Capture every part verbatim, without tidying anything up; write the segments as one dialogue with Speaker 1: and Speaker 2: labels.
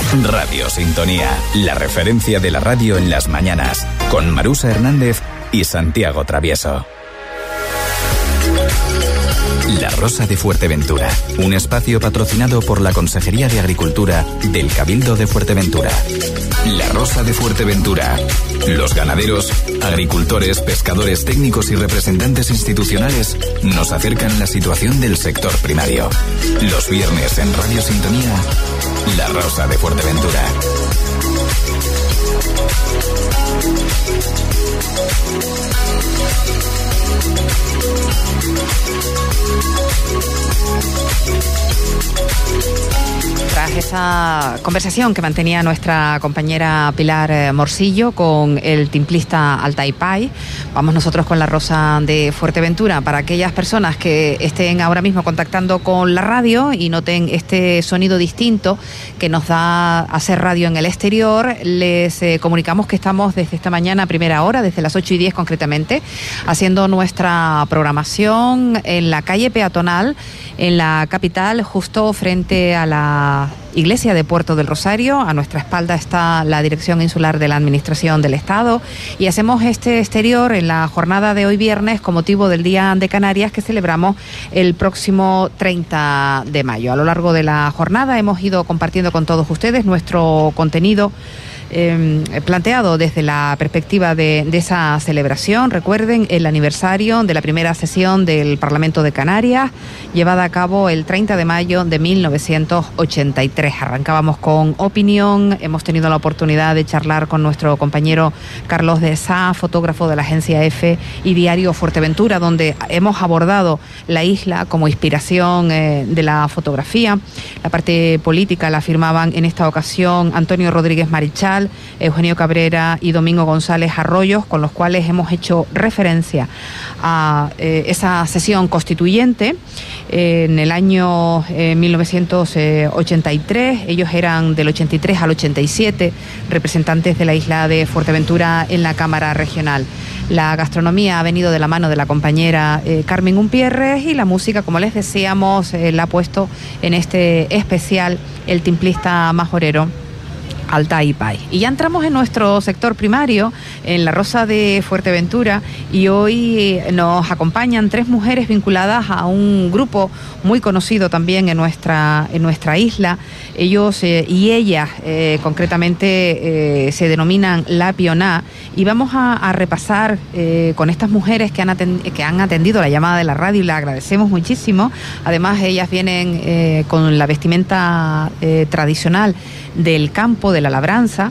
Speaker 1: Radio Sintonía, la referencia de la radio en las mañanas, con Marusa Hernández y Santiago Travieso. La Rosa de Fuerteventura, un espacio patrocinado por la Consejería de Agricultura del Cabildo de Fuerteventura. La Rosa de Fuerteventura. Los ganaderos, agricultores, pescadores, técnicos y representantes institucionales nos acercan la situación del sector primario. Los viernes en Radio Sintonía, La Rosa de Fuerteventura.
Speaker 2: Tras esa conversación que mantenía nuestra compañera Pilar Morcillo con el timplista Altai Pai, vamos nosotros con La Rosa de Fuerteventura. Para aquellas personas que estén ahora mismo contactando con la radio y noten este sonido distinto que nos da hacer radio en el exterior, les eh, comunicamos que estamos desde esta mañana a primera hora, desde las ocho y diez concretamente, haciendo nuestra programación en la calle peatonal, en la capital, justo frente a la iglesia de Puerto del Rosario. A nuestra espalda está la Dirección Insular de la Administración del Estado y hacemos este exterior en la jornada de hoy viernes con motivo del Día de Canarias que celebramos el próximo treinta de mayo. A lo largo de la jornada hemos ido compartiendo con todos ustedes nuestro contenido Eh, planteado desde la perspectiva de, de esa celebración. Recuerden el aniversario de la primera sesión del Parlamento de Canarias, llevada a cabo el treinta de mayo de mil novecientos ochenta y tres. Arrancábamos con opinión, hemos tenido la oportunidad de charlar con nuestro compañero Carlos de Sá, fotógrafo de la agencia EFE y Diario Fuerteventura, donde hemos abordado la isla como inspiración eh, de la fotografía. La parte política la firmaban en esta ocasión Antonio Rodríguez Marichal, Eugenio Cabrera y Domingo González Arroyos, con los cuales hemos hecho referencia a eh, esa sesión constituyente eh, en el año eh, mil novecientos ochenta y tres. Ellos eran del ochenta y tres al ochenta y siete representantes de la isla de Fuerteventura en la Cámara Regional. La gastronomía ha venido de la mano de la compañera eh, Carmen Umpierres y la música, como les decíamos, eh, la ha puesto en este especial el timplista majorero Altai Pai. Y ya entramos en nuestro sector primario, en La Rosa de Fuerteventura, y hoy nos acompañan tres mujeres vinculadas a un grupo muy conocido también en nuestra, en nuestra isla. Ellos eh, y ellas eh, concretamente eh, se denominan La Pioná, y vamos a, a repasar eh, con estas mujeres que han, atendido, que han atendido la llamada de la radio, y le agradecemos muchísimo. Además, ellas vienen eh, con la vestimenta eh, tradicional del campo, de la labranza,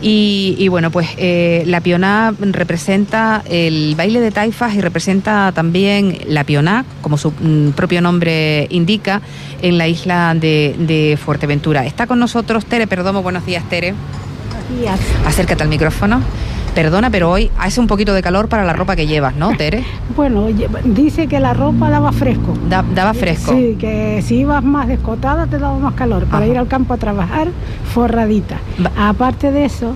Speaker 2: y, y bueno, pues eh, la Pioná representa el baile de taifas y representa también la Pioná, como su mm, propio nombre indica, en la isla de, de Fuerteventura. Está con nosotros Tere Perdomo. Buenos días, Tere.
Speaker 3: Buenos días.
Speaker 2: Acércate al micrófono. Perdona, pero hoy hace un poquito de calor para la ropa que llevas, ¿no, Tere?
Speaker 3: Bueno, dice que la ropa daba fresco.
Speaker 2: Da, daba fresco.
Speaker 3: Sí, que si ibas más descotada te daba más calor. Para Ajá. ir al campo a trabajar, forradita. Va. Aparte de eso,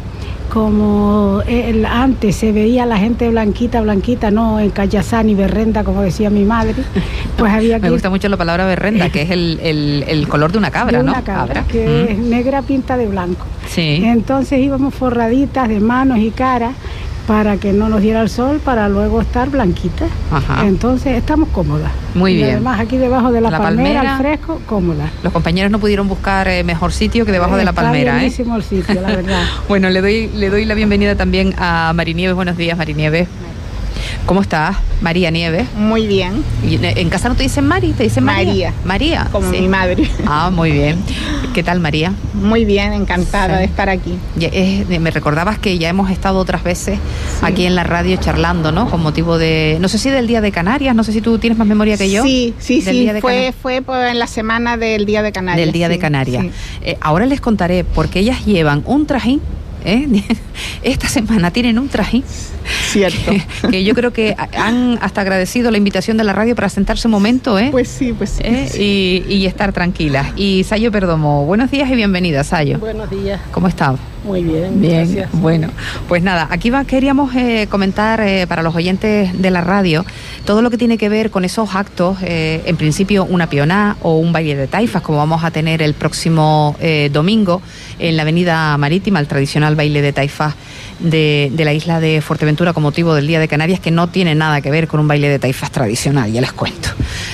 Speaker 3: como el, antes se veía la gente blanquita, blanquita, no en cayazá ni berrenda, como decía mi madre, pues había que...
Speaker 2: Me gusta mucho la palabra berrenda, que es el, el, el color de una cabra,
Speaker 3: de una
Speaker 2: ¿no?
Speaker 3: cabra,
Speaker 2: cabra.
Speaker 3: que mm. es negra pinta de blanco.
Speaker 2: Sí.
Speaker 3: Entonces íbamos forraditas de manos y cara para que no nos diera el sol, para luego estar blanquitas. Ajá. Entonces estamos cómodas.
Speaker 2: Muy
Speaker 3: y
Speaker 2: bien.
Speaker 3: Además aquí debajo de la,
Speaker 2: la
Speaker 3: palmera,
Speaker 2: palmera,
Speaker 3: al fresco, cómoda.
Speaker 2: Los compañeros no pudieron buscar eh, mejor sitio que debajo Está de la palmera.
Speaker 3: Está bienísimo ¿eh? el sitio, la verdad.
Speaker 2: Bueno, le doy, le doy la bienvenida también a Mari Nieves. Buenos días, Mari Nieves. ¿Cómo estás, María Nieves?
Speaker 4: Muy bien.
Speaker 2: ¿Y en casa no te dicen Mari? ¿Te dicen María?
Speaker 4: María.
Speaker 2: María.
Speaker 4: Como
Speaker 2: sí.
Speaker 4: mi madre.
Speaker 2: Ah, muy bien. ¿Qué tal, María?
Speaker 4: Muy bien, encantada sí. de estar aquí.
Speaker 2: Ya, es, me recordabas que ya hemos estado otras veces sí. aquí en la radio charlando, ¿no? Con motivo de, no sé si del Día de Canarias, no sé si tú tienes más memoria que yo.
Speaker 4: Sí, sí, sí, fue, fue en la semana del Día de Canarias.
Speaker 2: Del Día
Speaker 4: sí,
Speaker 2: de Canarias.
Speaker 4: Sí.
Speaker 2: Eh, ahora les contaré por qué ellas llevan un trajín. ¿Eh? Esta semana tienen un trajín.
Speaker 4: Cierto.
Speaker 2: Que, que yo creo que han hasta agradecido la invitación de la radio para sentarse un momento, ¿eh?
Speaker 4: Pues sí, pues sí.
Speaker 2: ¿Eh?
Speaker 4: sí.
Speaker 2: Y, y estar tranquilas. Y Sayo Perdomo, buenos días y bienvenida, Sayo.
Speaker 5: Buenos días.
Speaker 2: ¿Cómo estás?
Speaker 3: Muy bien,
Speaker 2: bien,
Speaker 3: gracias.
Speaker 2: Bueno, pues nada, aquí va, queríamos eh, comentar eh, para los oyentes de la radio todo lo que tiene que ver con esos actos, eh, en principio una pioná o un baile de taifas, como vamos a tener el próximo eh, domingo en la Avenida Marítima, el tradicional baile de taifas de, de la isla de Fuerteventura con motivo del Día de Canarias, que no tiene nada que ver con un baile de taifas tradicional, ya les cuento.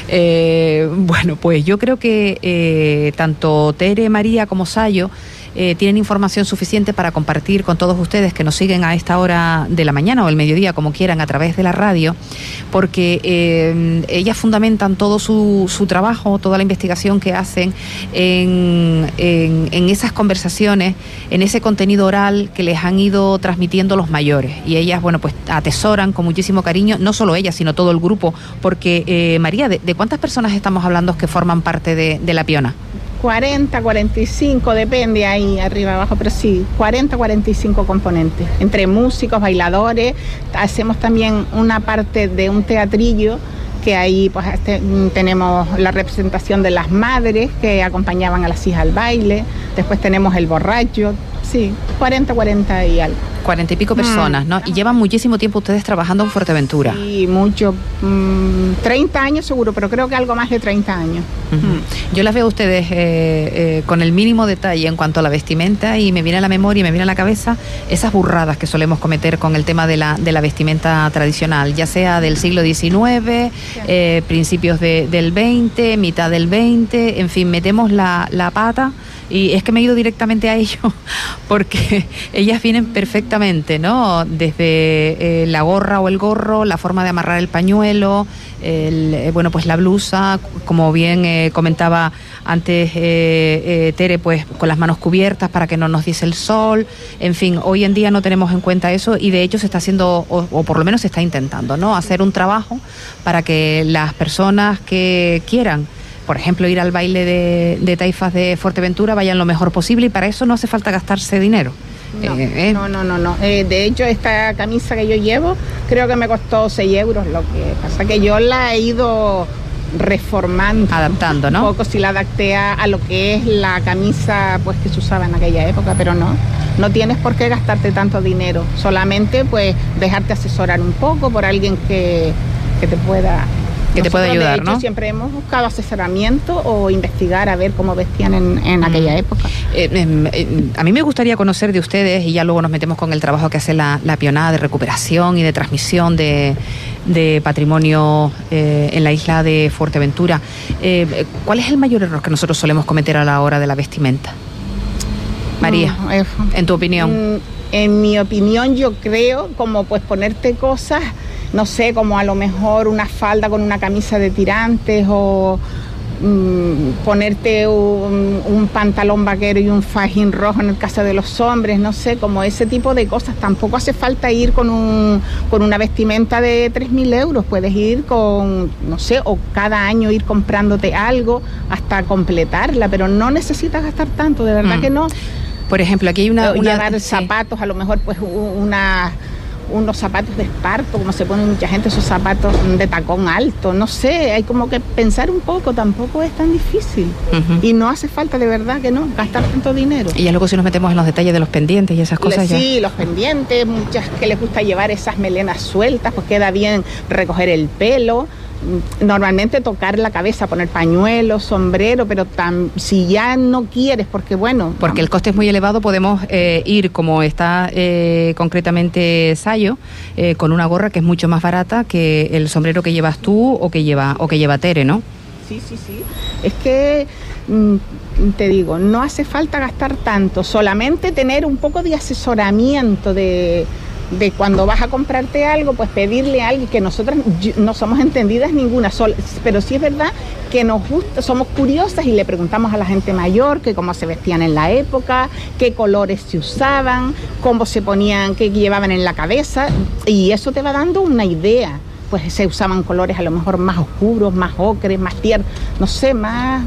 Speaker 2: Eh, bueno, pues yo creo que eh, tanto Tere, María como Sayo Eh, tienen información suficiente para compartir con todos ustedes que nos siguen a esta hora de la mañana o el mediodía, como quieran, a través de la radio, porque eh, ellas fundamentan todo su, su trabajo, toda la investigación que hacen en, en, en esas conversaciones, en ese contenido oral que les han ido transmitiendo los mayores. Y ellas, bueno, pues atesoran con muchísimo cariño, no solo ellas, sino todo el grupo, porque, eh, María, ¿de, ¿de cuántas personas estamos hablando que forman parte de, de la Piona?
Speaker 4: cuarenta, cuarenta y cinco, depende ahí arriba abajo, pero sí, cuarenta, cuarenta y cinco componentes, entre músicos, bailadores. Hacemos también una parte de un teatrillo, que ahí pues este, tenemos la representación de las madres que acompañaban a las hijas al baile, después tenemos el borracho, sí, cuarenta, cuarenta y algo.
Speaker 2: Cuarenta y pico personas, ¿no? Y llevan muchísimo tiempo ustedes trabajando en Fuerteventura.
Speaker 4: Sí, mucho, mmm, treinta años seguro, pero creo que algo más de treinta años.
Speaker 2: Uh-huh. Mm. Yo las veo a ustedes eh, eh, con el mínimo detalle en cuanto a la vestimenta, y me viene a la memoria y me viene a la cabeza esas burradas que solemos cometer con el tema de la, de la vestimenta tradicional, ya sea del siglo diecinueve, sí. eh, principios de, del veinte, mitad del veinte, en fin, metemos la, la pata. Y es que me he ido directamente a ello porque ellas vienen perfectamente, ¿no? Desde eh, la gorra o el gorro, la forma de amarrar el pañuelo, el, eh, bueno, pues la blusa, como bien eh, comentaba antes eh, eh, Tere, pues con las manos cubiertas para que no nos diese el sol. En fin, hoy en día no tenemos en cuenta eso, y de hecho se está haciendo, o, o por lo menos se está intentando, ¿no? Hacer un trabajo para que las personas que quieran, por ejemplo, ir al baile de, de taifas de Fuerteventura, vayan lo mejor posible, y para eso no hace falta gastarse dinero.
Speaker 4: No,
Speaker 2: eh, eh.
Speaker 4: no, no, no. no. Eh, de hecho, esta camisa que yo llevo creo que me costó seis euros, lo que pasa que yo la he ido reformando.
Speaker 2: Adaptando, ¿no?
Speaker 4: Un poco, si la adapté a, a lo que es la camisa pues que se usaba en aquella época, pero no. No tienes por qué gastarte tanto dinero, solamente pues dejarte asesorar un poco por alguien que, que te pueda...
Speaker 2: que te puede ayudar,
Speaker 4: de hecho,
Speaker 2: ¿no?
Speaker 4: Siempre hemos buscado asesoramiento o investigar a ver cómo vestían en, en aquella mm. época.
Speaker 2: Eh, eh, a mí me gustaría conocer de ustedes, y ya luego nos metemos con el trabajo que hace la, la Pionada de recuperación y de transmisión de, de patrimonio eh, en la isla de Fuerteventura. Eh, ¿Cuál es el mayor error que nosotros solemos cometer a la hora de la vestimenta? María, mm, eh, en tu opinión.
Speaker 4: En mi opinión, yo creo como pues ponerte cosas, no sé, como a lo mejor una falda con una camisa de tirantes, o mmm, ponerte un, un pantalón vaquero y un fajín rojo en el caso de los hombres, no sé, como ese tipo de cosas. Tampoco hace falta ir con un con una vestimenta de tres mil euros, puedes ir con, no sé, o cada año ir comprándote algo hasta completarla, pero no necesitas gastar tanto, de verdad mm. que no.
Speaker 2: Por ejemplo, aquí hay una... una
Speaker 4: llevar
Speaker 2: sí.
Speaker 4: zapatos, a lo mejor pues una... unos zapatos de esparto, como se ponen mucha gente, esos zapatos de tacón alto, no sé, hay como que pensar un poco, tampoco es tan difícil. Uh-huh. Y no hace falta, de verdad que no, gastar tanto dinero.
Speaker 2: Y ya luego si nos metemos en los detalles de los pendientes y esas cosas.
Speaker 4: Sí,
Speaker 2: ya.
Speaker 4: los pendientes, muchas que les gusta llevar esas melenas sueltas, pues queda bien recoger el pelo. Normalmente tocar la cabeza, poner pañuelo, sombrero, pero tan, si ya no quieres, porque bueno...
Speaker 2: Porque vamos. El coste es muy elevado, podemos eh, ir, como está eh, concretamente Sayo, eh, con una gorra que es mucho más barata que el sombrero que llevas tú o que lleva, o que lleva Tere, ¿no?
Speaker 4: Sí, sí, sí. Es que, mm, te digo, no hace falta gastar tanto, solamente tener un poco de asesoramiento de... de cuando vas a comprarte algo, pues pedirle a alguien, que nosotras no somos entendidas ninguna sola, pero sí es verdad que nos gusta, somos curiosas y le preguntamos a la gente mayor que cómo se vestían en la época, qué colores se usaban, cómo se ponían, qué llevaban en la cabeza, y eso te va dando una idea. Pues se usaban colores a lo mejor más oscuros, más ocres, más tiernos, no sé, más...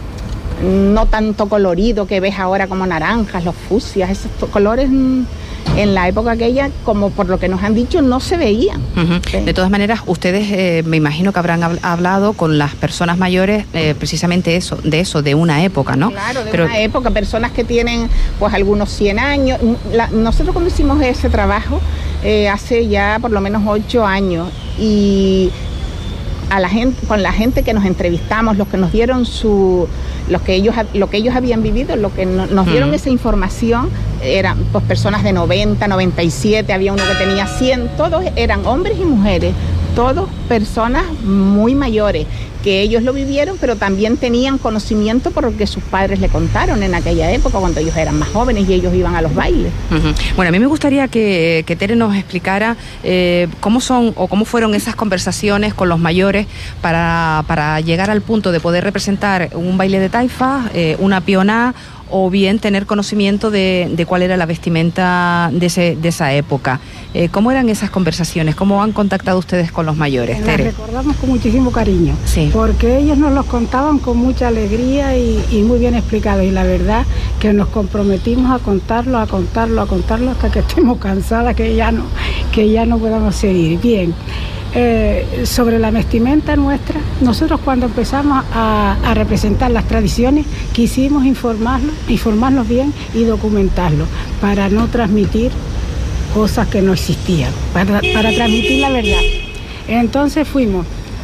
Speaker 4: no tanto colorido que ves ahora como naranjas, los fucsias, esos colores... En la época aquella, como por lo que nos han dicho, no se veían.
Speaker 2: Uh-huh.
Speaker 4: Sí.
Speaker 2: De todas maneras, ustedes eh, me imagino que habrán hab- hablado con las personas mayores eh, precisamente eso, de eso, de una época, ¿no?
Speaker 4: Claro, de
Speaker 2: Pero...
Speaker 4: una época, personas que tienen pues algunos cien años. La, nosotros cuando hicimos ese trabajo, eh, hace ya por lo menos ocho años, y a la gente, con la gente que nos entrevistamos, los que nos dieron su, los que ellos, lo que ellos habían vivido, lo que no, nos dieron uh-huh. esa información, eran pues personas de noventa, noventa y siete, había uno que tenía cien, todos eran hombres y mujeres, todos personas muy mayores, que ellos lo vivieron, pero también tenían conocimiento por lo que sus padres le contaron en aquella época, cuando ellos eran más jóvenes y ellos iban a los bailes.
Speaker 2: Uh-huh. Bueno, a mí me gustaría que, que Tere nos explicara eh, cómo son o cómo fueron esas conversaciones con los mayores para, para llegar al punto de poder representar un baile de taifa, eh, una pioná, o bien tener conocimiento de, de cuál era la vestimenta de, ese, de esa época. Eh, ¿Cómo eran esas conversaciones? ¿Cómo han contactado ustedes con los mayores, Tere?
Speaker 3: Las recordamos con muchísimo cariño,
Speaker 2: sí.
Speaker 3: porque ellos nos los contaban con mucha alegría y, y muy bien explicado, y la verdad que nos comprometimos a contarlo, a contarlo, a contarlo hasta que estemos cansadas, que ya no, que ya no podamos seguir. Bien. Eh, sobre la vestimenta nuestra, nosotros cuando empezamos a, a representar las tradiciones quisimos informarlos, informarnos bien y documentarlo para no transmitir cosas que no existían, para, para transmitir la verdad. Entonces fuimos.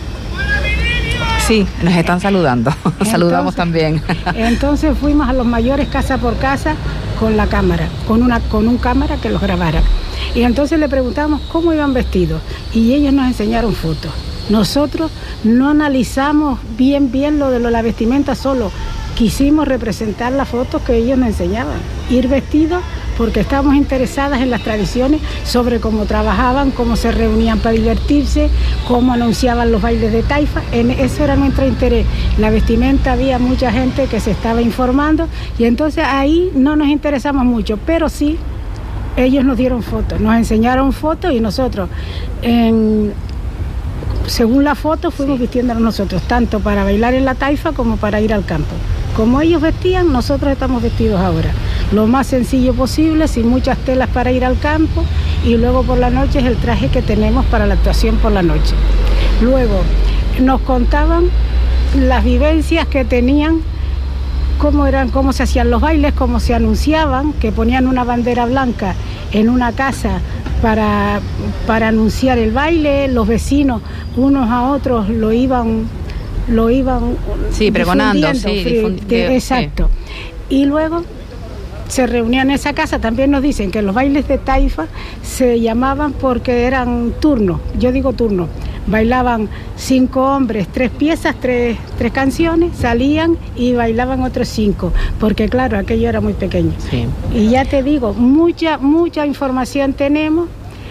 Speaker 2: Sí, nos están saludando, entonces, saludamos también.
Speaker 3: Entonces fuimos a los mayores casa por casa con la cámara, con una con un cámara que los grabara. Y entonces le preguntamos cómo iban vestidos y ellos nos enseñaron fotos. Nosotros no analizamos bien bien lo de lo, la vestimenta, solo quisimos representar las fotos que ellos nos enseñaban. Ir vestidos porque estábamos interesadas en las tradiciones, sobre cómo trabajaban, cómo se reunían para divertirse, cómo anunciaban los bailes de taifa. En eso era nuestro interés. La vestimenta, había mucha gente que se estaba informando y entonces ahí no nos interesamos mucho, pero sí ellos nos dieron fotos, nos enseñaron fotos y nosotros, en, según la foto, fuimos sí. vistiéndonos nosotros, tanto para bailar en la taifa como para ir al campo. Como ellos vestían, nosotros estamos vestidos ahora. Lo más sencillo posible, sin muchas telas para ir al campo, y luego por la noche es el traje que tenemos para la actuación por la noche. Luego nos contaban las vivencias que tenían, cómo eran, cómo se hacían los bailes, cómo se anunciaban, que ponían una bandera blanca en una casa para, para anunciar el baile, los vecinos unos a otros lo iban lo iban
Speaker 2: sí, pregonando, sí,
Speaker 3: difundiendo, exacto. Sí. Y luego se reunían en esa casa. También nos dicen que los bailes de taifa se llamaban porque eran turnos, yo digo turnos. Bailaban cinco hombres, tres piezas, tres, tres canciones, salían y bailaban otros cinco, porque claro, aquello era muy pequeño.
Speaker 2: Sí.
Speaker 3: Y ya te digo, mucha, mucha información tenemos,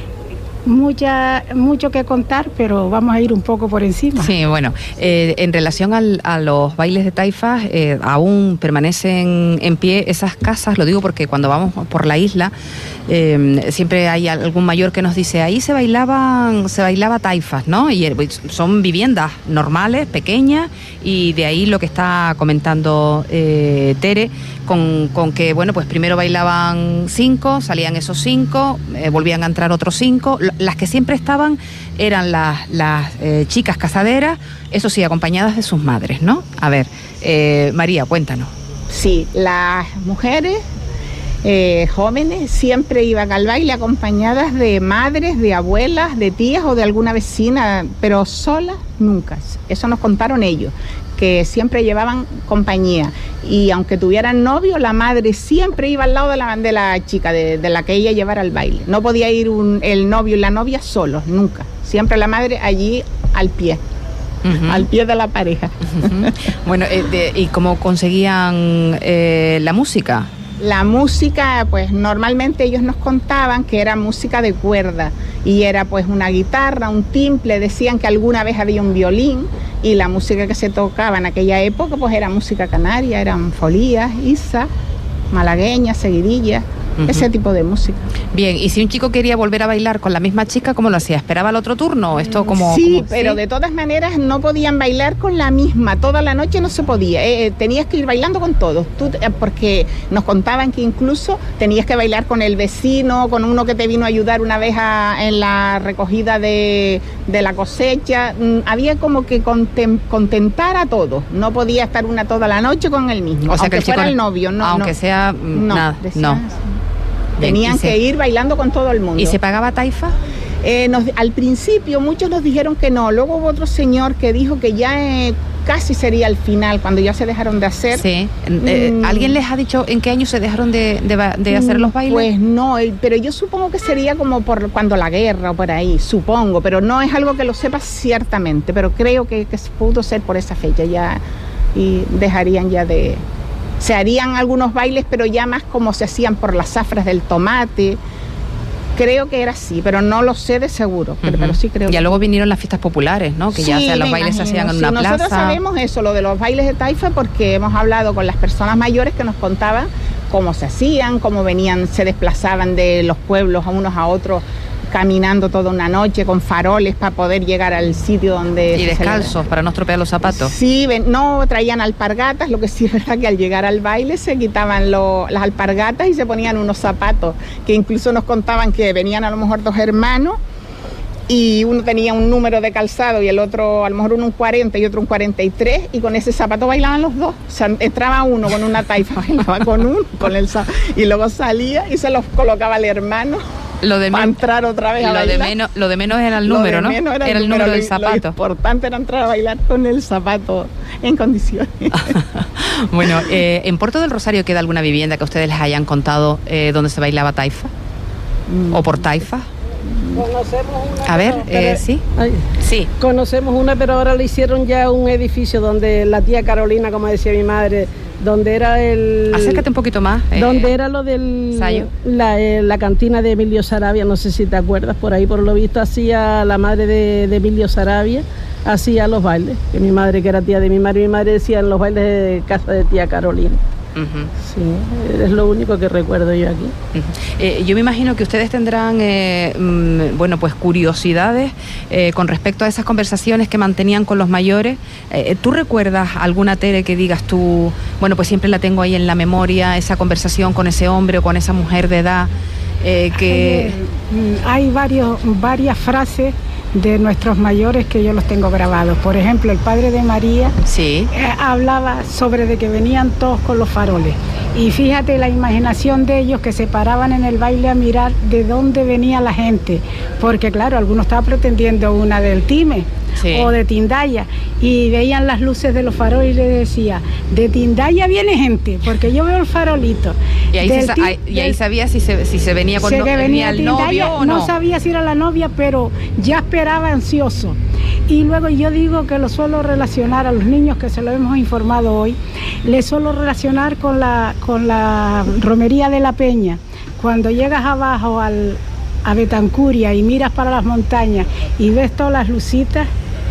Speaker 3: mucha, mucho que contar, pero vamos a ir un poco por encima.
Speaker 2: Sí, bueno, eh, en relación al, a los bailes de taifa, eh, aún permanecen en pie esas casas, lo digo porque cuando vamos por la isla, eh, siempre hay algún mayor que nos dice, ahí se bailaban, se bailaba taifas, ¿no? Y son viviendas normales, pequeñas, y de ahí lo que está comentando eh, Tere, con, con que, bueno, pues primero bailaban cinco, salían esos cinco, eh, volvían a entrar otros cinco. Las que siempre estaban eran las, las eh, chicas casaderas, eso sí, acompañadas de sus madres, ¿no? A ver, eh, María, cuéntanos.
Speaker 4: Sí, las mujeres eh, jóvenes siempre iban al baile acompañadas de madres, de abuelas, de tías o de alguna vecina, pero solas nunca. Eso nos contaron ellos, que siempre llevaban compañía, y aunque tuvieran novio, la madre siempre iba al lado de la, de la chica, de, de la que ella llevara al baile. No podía ir un, el novio y la novia solos, nunca. Siempre la madre allí al pie, uh-huh. al pie de la pareja.
Speaker 2: Uh-huh. Bueno, eh, de, ¿y cómo conseguían eh, la música?
Speaker 4: La música, pues normalmente ellos nos contaban que era música de cuerda, y era pues una guitarra, un timple, decían que alguna vez había un violín, y la música que se tocaba en aquella época pues era música canaria, eran folías, isa, malagueñas, seguidillas. Uh-huh. Ese tipo de música.
Speaker 2: Bien, y si un chico quería volver a bailar con la misma chica, ¿cómo lo hacía? ¿Esperaba el otro turno? Esto como,
Speaker 4: sí,
Speaker 2: como,
Speaker 4: pero
Speaker 2: ¿sí?
Speaker 4: de todas maneras no podían bailar con la misma, toda la noche no se podía, eh, tenías que ir bailando con todos, Tú, eh, porque nos contaban que incluso tenías que bailar con el vecino, con uno que te vino a ayudar una vez a, en la recogida de, de la cosecha, mm, había como que contem, contentar a todos, no podía estar una toda la noche con el mismo,
Speaker 2: o sea,
Speaker 4: aunque
Speaker 2: que el
Speaker 4: fuera
Speaker 2: chico,
Speaker 4: el novio, no,
Speaker 2: aunque
Speaker 4: no,
Speaker 2: sea
Speaker 4: no,
Speaker 2: nada, no.
Speaker 4: Tenían
Speaker 2: se,
Speaker 4: que ir bailando con todo el mundo.
Speaker 2: ¿Y se pagaba taifa?
Speaker 4: Eh, nos, al principio muchos nos dijeron que no, luego hubo otro señor que dijo que ya eh, casi sería el final, cuando ya se dejaron de hacer.
Speaker 2: Sí. Eh, mm. ¿Alguien les ha dicho en qué año se dejaron de, de, de hacer los bailes?
Speaker 4: Pues no, pero yo supongo que sería como por cuando la guerra o por ahí, supongo, pero no es algo que lo sepa ciertamente, pero creo que, que pudo ser por esa fecha ya y dejarían ya de... Se harían algunos bailes, pero ya más como se hacían por las zafras del tomate. Creo que era así, pero no lo sé de seguro. Pero, uh-huh. pero sí creo.
Speaker 2: Ya
Speaker 4: que...
Speaker 2: luego vinieron las fiestas populares, ¿no? Que
Speaker 4: sí,
Speaker 2: ya o sea, los bailes
Speaker 4: imagino.
Speaker 2: se hacían en
Speaker 4: sí,
Speaker 2: una
Speaker 4: nosotros
Speaker 2: plaza.
Speaker 4: Nosotros sabemos eso, lo de los bailes de taifa, porque hemos hablado con las personas mayores que nos contaban cómo se hacían, cómo venían, se desplazaban de los pueblos a unos a otros, caminando toda una noche con faroles para poder llegar al sitio donde...
Speaker 2: Y descalzos, para no estropear los zapatos.
Speaker 4: Sí, ven, no, traían alpargatas, lo que sí es verdad que al llegar al baile se quitaban lo, las alpargatas y se ponían unos zapatos, que incluso nos contaban que venían a lo mejor dos hermanos y uno tenía un número de calzado y el otro, a lo mejor uno un cuarenta y otro un cuarenta y tres, y con ese zapato bailaban los dos. O sea, entraba uno con una taifa, bailaba con uno, con el zapato, y luego salía y se los colocaba al hermano.
Speaker 2: Lo de,
Speaker 4: para entrar otra vez a
Speaker 2: lo
Speaker 4: bailar.
Speaker 2: de menos lo de menos era el número, ¿no?
Speaker 4: Era,
Speaker 2: era
Speaker 4: el
Speaker 2: el
Speaker 4: número,
Speaker 2: número del
Speaker 4: lo,
Speaker 2: zapato.
Speaker 4: Lo importante era entrar a bailar con el zapato en condiciones.
Speaker 2: Bueno, eh, ¿en Puerto del Rosario queda alguna vivienda que ustedes les hayan contado eh, donde se bailaba taifa? Mm. ¿O por taifa?
Speaker 5: Conocemos una.
Speaker 2: A ver, eh, ¿sí?
Speaker 5: Ay,
Speaker 2: sí.
Speaker 5: Conocemos una, pero ahora le hicieron ya un edificio donde la tía Carolina, como decía mi madre, donde era el...
Speaker 2: Acércate un poquito más.
Speaker 5: Eh, donde era lo del...
Speaker 2: Sayo.
Speaker 5: La, eh, la cantina de Emilio Sarabia, no sé si te acuerdas, por ahí por lo visto hacía la madre de, de Emilio Sarabia, hacía los bailes, que mi madre, que era tía de mi madre, mi madre decía en los bailes de casa de tía Carolina. Uh-huh. Sí, es lo único que recuerdo yo aquí.
Speaker 2: Uh-huh. Eh, yo me imagino que ustedes tendrán, eh, mmm, bueno, pues curiosidades eh, con respecto a esas conversaciones que mantenían con los mayores. Eh, ¿Tú recuerdas alguna, Tere, que digas tú, bueno, pues siempre la tengo ahí en la memoria, esa conversación con ese hombre o con esa mujer de edad? Eh, que...
Speaker 3: Hay, hay varios, varias frases de nuestros mayores que yo los tengo grabados. Por ejemplo, el padre de María
Speaker 2: sí.
Speaker 3: eh, hablaba sobre de que venían todos con los faroles. Y fíjate la imaginación de ellos, que se paraban en el baile a mirar de dónde venía la gente. Porque claro, algunos estaban pretendiendo una del Time sí. o de Tindaya. Y veían las luces de los faroles y les decía, de Tindaya viene gente, porque yo veo el farolito.
Speaker 2: Y ahí, se, ahí, y ahí sabía si se, si se venía con
Speaker 3: no, venía
Speaker 2: venía el
Speaker 3: Tindaya,
Speaker 2: novio o no.
Speaker 3: No sabía si era la novia, pero ya esperaba ansioso. Y luego yo digo que lo suelo relacionar a los niños, que se lo hemos informado hoy, les suelo relacionar con la, con la romería de la Peña. Cuando llegas abajo al, a Betancuria y miras para las montañas y ves todas las lucitas,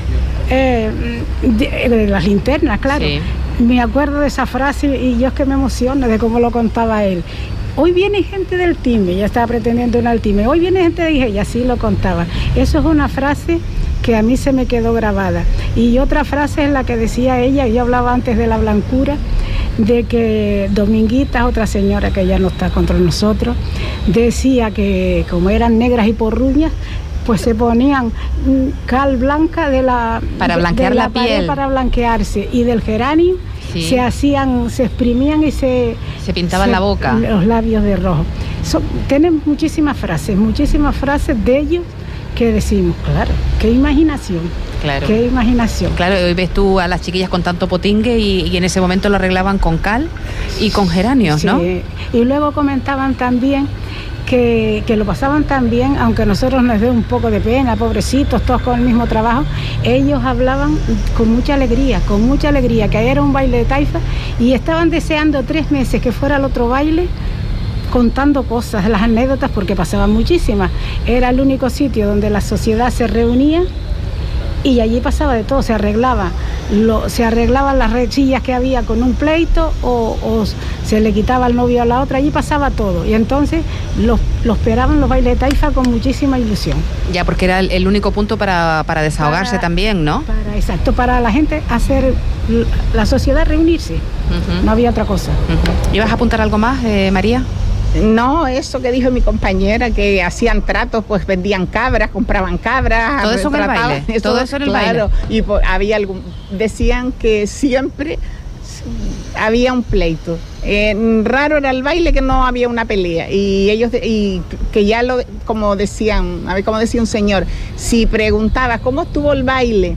Speaker 3: eh, de, de las linternas, claro. Sí. Me acuerdo de esa frase y yo es que me emociono de cómo lo contaba él. Hoy viene gente del Time, ya estaba pretendiendo una al Time, hoy viene gente de y así lo contaba. Eso es una frase que a mí se me quedó grabada. Y otra frase es la que decía ella, yo hablaba antes de la blancura, de que Dominguita, otra señora que ya no está contra nosotros, decía que como eran negras y porruñas, pues se ponían cal blanca de la
Speaker 2: para blanquear
Speaker 3: de la,
Speaker 2: la piel,
Speaker 3: para blanquearse, y del geranio sí. se hacían, se exprimían y se
Speaker 2: se pintaban
Speaker 3: se,
Speaker 2: la boca,
Speaker 3: los labios de rojo. So, tienen muchísimas frases, muchísimas frases de ellos que decimos, claro, qué imaginación.
Speaker 2: Claro.
Speaker 3: Qué imaginación.
Speaker 2: Claro, hoy ves tú a las chiquillas con tanto potingue y, y en ese momento lo arreglaban con cal y con geranios,
Speaker 3: sí.
Speaker 2: ¿no?
Speaker 3: Y luego comentaban también que, que lo pasaban tan bien, aunque a nosotros nos dé un poco de pena, pobrecitos, todos con el mismo trabajo, ellos hablaban con mucha alegría, con mucha alegría, que era un baile de taifa y estaban deseando tres meses que fuera el otro baile, contando cosas, las anécdotas, porque pasaban muchísimas. Era el único sitio donde la sociedad se reunía y allí pasaba de todo, se arreglaba, lo, se arreglaban las rechillas que había con un pleito o, o se le quitaba al novio a la otra, allí pasaba todo. Y entonces los, los esperaban los bailes de taifa con muchísima ilusión.
Speaker 2: Ya, porque era el, el único punto para, para desahogarse
Speaker 3: para,
Speaker 2: también, ¿no?
Speaker 3: Para, exacto, para la gente hacer, la sociedad reunirse, uh-huh. No había otra cosa.
Speaker 2: Uh-huh. ¿Ibas a apuntar algo más, eh, María?
Speaker 4: No, eso que dijo mi compañera, que hacían tratos, pues vendían cabras, compraban cabras.
Speaker 2: Todo eso en el baile.
Speaker 4: Eso,
Speaker 2: todo eso en el
Speaker 4: claro,
Speaker 2: baile.
Speaker 4: Y por, había algún, decían que siempre había un pleito. Eh, raro era el baile que no había una pelea. Y ellos, y que ya lo, como decían, a ver, como decía un señor, si preguntaba cómo estuvo el baile,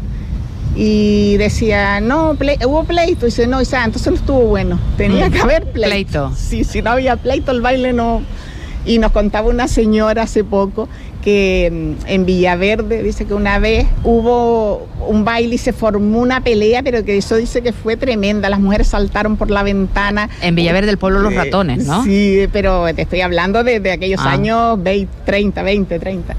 Speaker 4: y decía, no, play, hubo pleito, y dice, no, Isa, entonces no estuvo bueno, tenía mm. que haber pleito.
Speaker 2: pleito.
Speaker 4: Sí, si no había pleito, el baile no. Y nos contaba una señora hace poco que en Villaverde, dice que una vez hubo un baile y se formó una pelea, pero que eso dice que fue tremenda, las mujeres saltaron por la ventana.
Speaker 2: En Villaverde, el pueblo de los ratones, ¿no?
Speaker 4: Sí, pero te estoy hablando de, de aquellos ah. años veinte, treinta, veinte, treinta.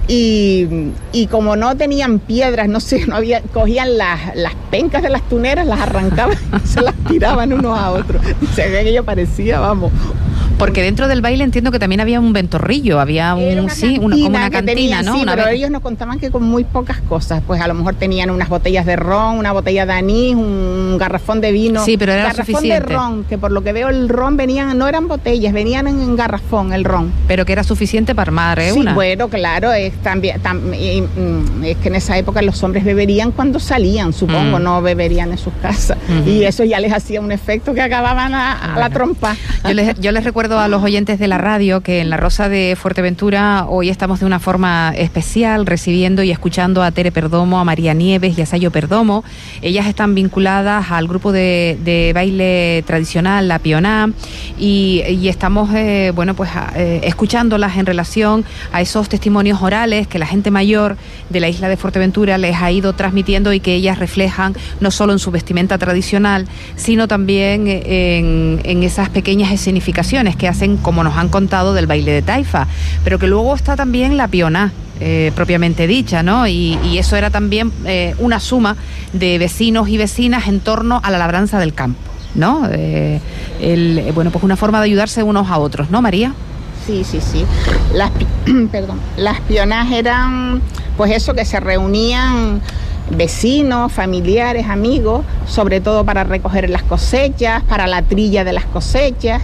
Speaker 4: Y, y como no tenían piedras, no sé, no había, cogían las, las pencas de las tuneras, las arrancaban y se las tiraban unos a otros. O sea, que aquello parecía, vamos.
Speaker 2: Porque dentro del baile entiendo que también había un ventorrillo, había un,
Speaker 4: una
Speaker 2: sí, una, como una cantina,
Speaker 4: tenían,
Speaker 2: ¿no?
Speaker 4: Sí,
Speaker 2: una
Speaker 4: pero
Speaker 2: vez.
Speaker 4: ellos nos contaban que con muy pocas cosas, pues a lo mejor tenían unas botellas de ron, una botella de anís, un garrafón de vino.
Speaker 2: Sí, pero era
Speaker 4: garrafón
Speaker 2: suficiente.
Speaker 4: de ron, que por lo que veo el ron venían, no eran botellas, venían en, en garrafón el ron.
Speaker 2: Pero que era suficiente para armar, ¿eh?
Speaker 4: Sí,
Speaker 2: una.
Speaker 4: bueno, claro, es también tam, y, y, es que en esa época los hombres beberían cuando salían, supongo, mm. no beberían en sus casas. Mm-hmm. Y eso ya les hacía un efecto que acababan a, a bueno. la trompa.
Speaker 2: Yo les, yo les recuerdo a los oyentes de la radio que en La Rosa de Fuerteventura hoy estamos de una forma especial recibiendo y escuchando a Tere Perdomo, a María Nieves y a Sayo Perdomo. Ellas están vinculadas al grupo de, de baile tradicional, la Pioná, y, y estamos eh, bueno pues eh, escuchándolas en relación a esos testimonios orales que la gente mayor de la isla de Fuerteventura les ha ido transmitiendo y que ellas reflejan no solo en su vestimenta tradicional, sino también en, en esas pequeñas escenificaciones que hacen, como nos han contado, del baile de taifa, pero que luego está también la Pioná, eh, propiamente dicha, ¿no? Y, y eso era también eh, una suma de vecinos y vecinas en torno a la labranza del campo, ¿no? Eh, el, bueno, pues una forma de ayudarse unos a otros, ¿no, María?
Speaker 4: Sí, sí, sí. Las, perdón, las pionás eran, pues eso, que se reunían vecinos, familiares, amigos, sobre todo para recoger las cosechas, para la trilla de las cosechas.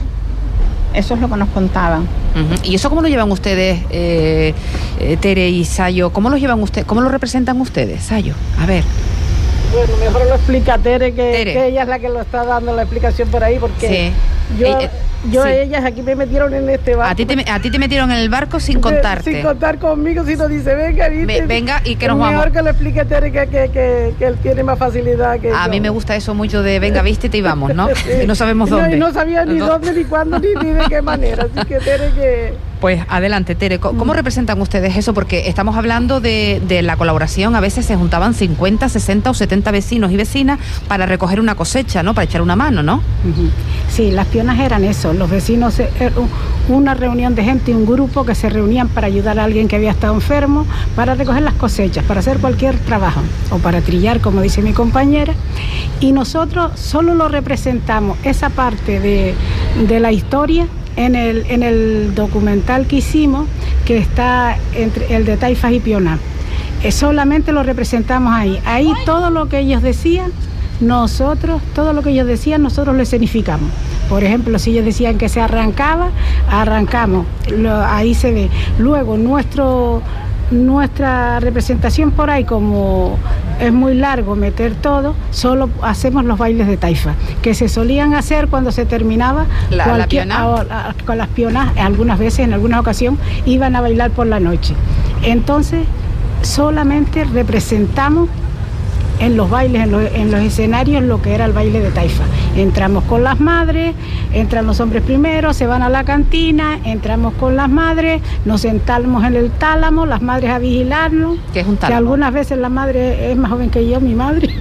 Speaker 4: Eso es lo que nos contaban.
Speaker 2: Uh-huh. ¿Y eso cómo lo llevan ustedes, eh, eh, Tere y Sayo? ¿Cómo lo llevan ustedes? ¿Cómo lo representan ustedes, Sayo? A ver.
Speaker 5: Bueno, mejor lo explica Tere, que,
Speaker 2: Tere.
Speaker 5: que ella es la que lo está dando la explicación por ahí, porque
Speaker 2: sí.
Speaker 5: yo,
Speaker 2: eh, eh,
Speaker 5: yo
Speaker 2: sí.
Speaker 5: ellas aquí me metieron en este barco.
Speaker 2: A ti te, a ti te metieron en el barco sin contarte.
Speaker 5: Sin contar conmigo, sino dice, venga, ¿viste?
Speaker 2: Ve, venga y que nos
Speaker 5: mejor
Speaker 2: vamos.
Speaker 5: Mejor que lo explique Tere, que, que, que, que él tiene más facilidad que
Speaker 2: A
Speaker 5: yo.
Speaker 2: mí me gusta eso mucho de, venga, vístete y vamos, ¿no?
Speaker 5: Sí.
Speaker 2: Y no sabemos dónde.
Speaker 5: No, y no sabía ni no. dónde, ni cuándo, ni, ni de qué manera. Así que Tere, que...
Speaker 2: Pues adelante, Tere, ¿cómo mm. representan ustedes eso? Porque estamos hablando de, de la colaboración, a veces se juntaban cincuenta, sesenta o setenta vecinos y vecinas para recoger una cosecha, ¿no? Para echar una mano, ¿no?
Speaker 3: Uh-huh. Sí, las pionas eran eso, los vecinos, una reunión de gente, un grupo que se reunían para ayudar a alguien que había estado enfermo, para recoger las cosechas, para hacer cualquier trabajo, o para trillar, como dice mi compañera, y nosotros solo lo representamos, esa parte de, de la historia, En el, en el documental que hicimos, que está entre el de taifas y pioná. Eh, solamente lo representamos ahí. Ahí todo lo que ellos decían, nosotros, todo lo que ellos decían, nosotros lo escenificamos. Por ejemplo, si ellos decían que se arrancaba, arrancamos. Lo, ahí se ve. Luego, nuestro... Nuestra representación por ahí, como es muy largo meter todo, solo hacemos los bailes de taifa, que se solían hacer cuando se terminaba
Speaker 2: la,
Speaker 3: cualquier,
Speaker 2: la
Speaker 3: a, a, con las pionas, algunas veces, en alguna ocasión, iban a bailar por la noche. Entonces, solamente representamos en los bailes, en los, en los escenarios, lo que era el baile de taifa. Entramos con las madres, entran los hombres primero, se van a la cantina, entramos con las madres, nos sentamos en el tálamo, las madres a vigilarnos.
Speaker 2: ¿Qué es un tálamo?
Speaker 3: Que algunas veces la madre es más joven que yo, mi madre.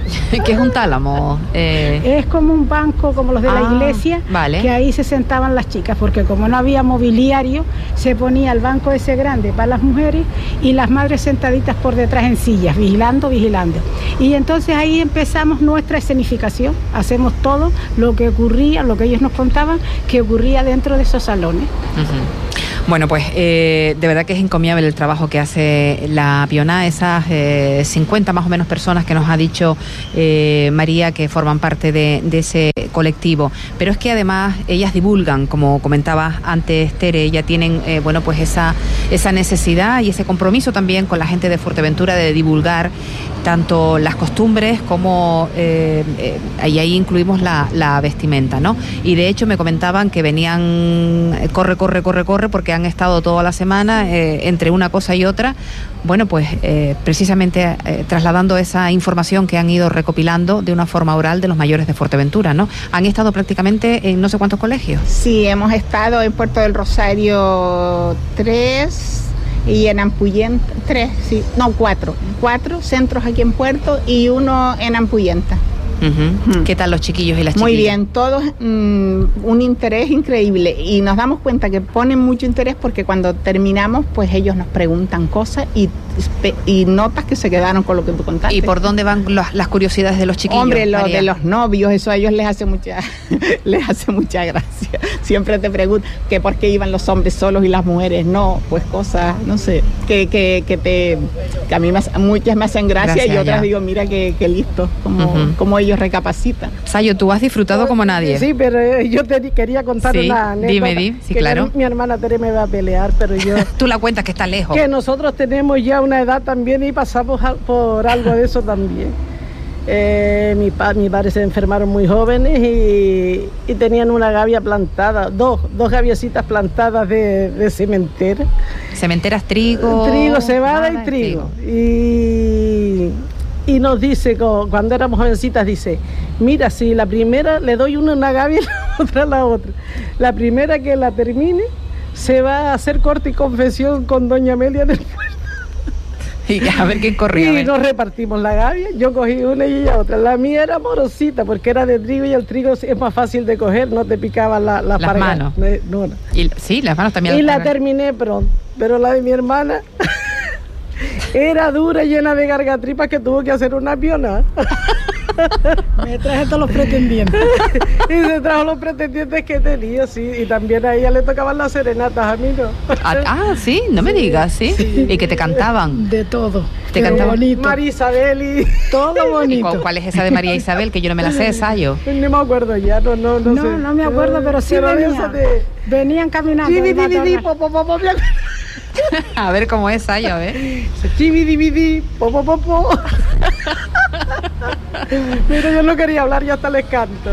Speaker 2: ¿Qué es un tálamo?
Speaker 3: Eh... Es como un banco, como los de ah, la iglesia,
Speaker 2: vale.
Speaker 3: que ahí se sentaban las chicas, porque como no había mobiliario, se ponía el banco ese grande para las mujeres y las madres sentaditas por detrás en sillas, vigilando, vigilando. Y entonces ahí empezamos nuestra escenificación, hacemos todo lo que ocurría, lo que ellos nos contaban, que ocurría dentro de esos salones.
Speaker 2: Uh-huh. Bueno, pues eh, de verdad que es encomiable el trabajo que hace la Piona, esas eh, cincuenta más o menos personas que nos ha dicho eh, María que forman parte de, de ese colectivo. Pero es que además ellas divulgan, como comentabas antes, Tere, ya tienen eh, bueno, pues esa, esa necesidad y ese compromiso también con la gente de Fuerteventura de divulgar tanto las costumbres como eh, eh, y ahí incluimos la, la vestimenta, ¿no? Y de hecho me comentaban que venían corre, corre, corre, corre porque han estado toda la semana eh, entre una cosa y otra, bueno, pues eh, precisamente eh, trasladando esa información que han ido recopilando de una forma oral de los mayores de Fuerteventura, ¿no? Han estado prácticamente en no sé cuántos colegios.
Speaker 4: Sí, hemos estado en Puerto del Rosario tres y en Ampuyenta tres, sí, no, cuatro, cuatro centros aquí en Puerto y uno en Ampuyenta.
Speaker 2: Uh-huh. ¿Qué tal los chiquillos y las chiquillas?
Speaker 4: Muy bien, todos mmm, un interés increíble y nos damos cuenta que ponen mucho interés porque cuando terminamos pues ellos nos preguntan cosas y, y notas que se quedaron con lo que tú contaste.
Speaker 2: ¿Y por dónde van los, las curiosidades de los chiquillos?
Speaker 4: Hombre, lo María? de los novios, eso a ellos les hace mucha les hace mucha gracia. Siempre te preguntan que por qué iban los hombres solos y las mujeres no, pues cosas, no sé, que, que, que te que a mí me, muchas me hacen gracia, gracias, y otras ya. Digo, mira que, que listo, como, uh-huh. como ellos recapacitan.
Speaker 2: Sayo, tú has disfrutado como nadie.
Speaker 5: Sí, pero eh, yo te quería contar
Speaker 2: sí,
Speaker 5: una anécdota.
Speaker 2: Dime, dime, sí,
Speaker 5: que
Speaker 2: claro.
Speaker 5: Mi, mi hermana Tere me va a pelear, pero yo...
Speaker 2: Tú la cuentas que está lejos.
Speaker 5: Que nosotros tenemos ya una edad también y pasamos a, por algo de eso también. Eh, mi, pa, mi padre se enfermaron muy jóvenes y, y tenían una gavia plantada, dos, dos gaviecitas plantadas de, de cementera.
Speaker 2: ¿Cementeras trigo?
Speaker 5: Trigo, cebada y trigo. trigo. Y... Y nos dice, cuando éramos jovencitas, dice, mira, si la primera le doy una una gavia y la otra la otra. La primera que la termine se va a hacer corte y confesión con doña Amelia en el puerto.
Speaker 2: Y a ver quién corría.
Speaker 5: Y nos repartimos la gavia, yo cogí una y ella otra. La mía era morosita porque era de trigo y el trigo es más fácil de coger, no te picaban la, la
Speaker 2: las parga. manos.
Speaker 5: No, no.
Speaker 2: Y, sí, las manos también.
Speaker 5: Y la terminé pronto, pero la de mi hermana... Era dura, llena de gargatripas que tuvo que hacer una Piona.
Speaker 3: Me traje todos los pretendientes.
Speaker 5: Y se trajo los pretendientes que tenía, sí. Y también a ella le tocaban las serenatas, a mí no.
Speaker 2: Ah, ah sí, no me digas, ¿sí? sí. Y que te cantaban.
Speaker 3: De todo.
Speaker 2: Te cantaban.
Speaker 3: Bonito.
Speaker 5: María Isabel y...
Speaker 3: Todo bonito.
Speaker 2: ¿Y cuál, cuál es esa de María Isabel? Que yo no me la sé, Sayo.
Speaker 5: Ni me acuerdo ya, no, no, no,
Speaker 3: no
Speaker 5: sé.
Speaker 3: No, no me acuerdo, pero sí pero venían. De... Venían caminando.
Speaker 5: Sí, di, di, di, po, po, po, po,
Speaker 2: a ver cómo es, Sayo, a ver.
Speaker 5: Chibi, dividi, po, po, po, po. Mira, yo no quería hablar, yo hasta les canto.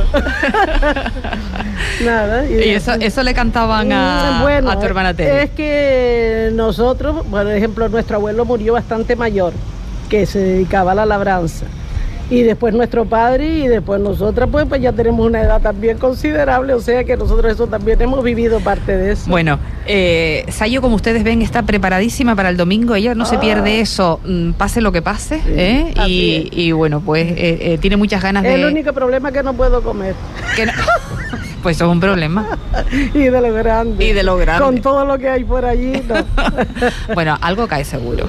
Speaker 5: Nada.
Speaker 2: Y, y eso, eso le cantaban a,
Speaker 5: bueno,
Speaker 2: a tu hermana Tere.
Speaker 5: Es que nosotros, por ejemplo, nuestro abuelo murió bastante mayor, que se dedicaba a la labranza. Y después nuestro padre y después nosotras, pues, pues ya tenemos una edad también considerable, o sea que nosotros eso también hemos vivido parte de eso.
Speaker 2: Bueno, eh, Sayo, como ustedes ven, está preparadísima para el domingo, ella no ah. se pierde eso, pase lo que pase, sí, ¿eh? y, y bueno, pues eh, eh, tiene muchas ganas
Speaker 5: el
Speaker 2: de...
Speaker 5: El único problema es que no puedo comer.
Speaker 2: Que no... Pues eso es un problema.
Speaker 5: Y de lo grande.
Speaker 2: Y de lo grande.
Speaker 5: Con todo lo que hay por allí, no.
Speaker 2: Bueno, algo cae seguro.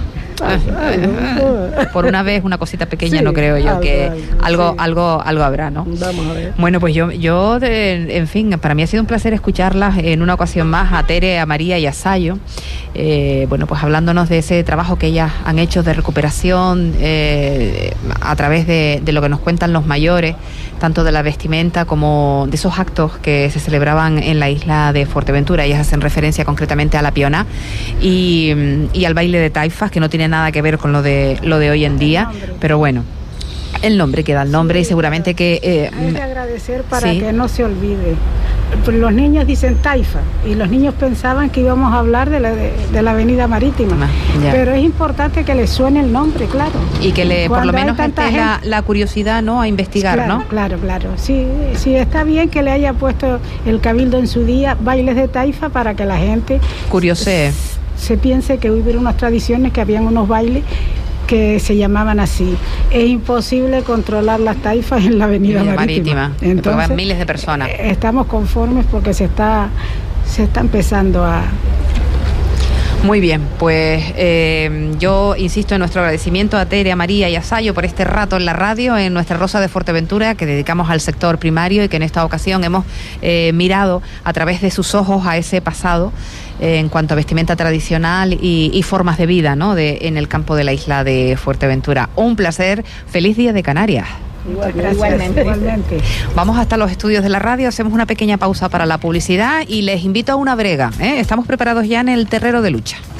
Speaker 2: Por una vez una cosita pequeña, sí, no creo yo, algo, que algo, sí. algo, algo habrá, ¿no?
Speaker 5: Vamos a ver.
Speaker 2: Bueno, pues yo, yo de, en fin, para mí ha sido un placer escucharlas en una ocasión más, a Tere, a María y a Sayo, eh, bueno, pues hablándonos de ese trabajo que ellas han hecho de recuperación eh, a través de, de lo que nos cuentan los mayores, tanto de la vestimenta como de esos actos que se celebraban en la isla de Fuerteventura. Ellas hacen referencia concretamente a la Piona y, y al baile de taifas, que no tiene nada que ver con lo de lo de hoy en día, pero bueno, el nombre queda el nombre, sí, y seguramente que eh,
Speaker 3: hay que agradecer para sí. que no se olvide. Los niños dicen taifa y los niños pensaban que íbamos a hablar de la, de, de la avenida marítima, ah, pero es importante que les suene el nombre, claro,
Speaker 2: y que le por lo menos esté la, la curiosidad, ¿no?, a investigar,
Speaker 3: claro,
Speaker 2: ¿no?
Speaker 3: Claro, claro, sí, sí, está bien que le haya puesto el Cabildo en su día bailes de taifa para que la gente
Speaker 2: curiosee.
Speaker 3: Se piense que hubo unas tradiciones, que habían unos bailes que se llamaban así. Es imposible controlar las taifas en la avenida marítima.
Speaker 2: marítima. Entonces, van miles de personas.
Speaker 3: Estamos conformes porque se está, se está empezando a...
Speaker 2: Muy bien, pues eh, yo insisto en nuestro agradecimiento a Tere, a María y a Sayo por este rato en la radio, en nuestra Rosa de Fuerteventura, que dedicamos al sector primario y que en esta ocasión hemos eh, mirado a través de sus ojos a ese pasado eh, en cuanto a vestimenta tradicional y, y formas de vida, ¿no?, de, en el campo de la isla de Fuerteventura. Un placer, feliz día de Canarias.
Speaker 3: Gracias. Igualmente. Igualmente.
Speaker 2: Vamos hasta los estudios de la radio, hacemos una pequeña pausa para la publicidad y les invito a una brega, ¿eh? Estamos preparados ya en el terrero de lucha.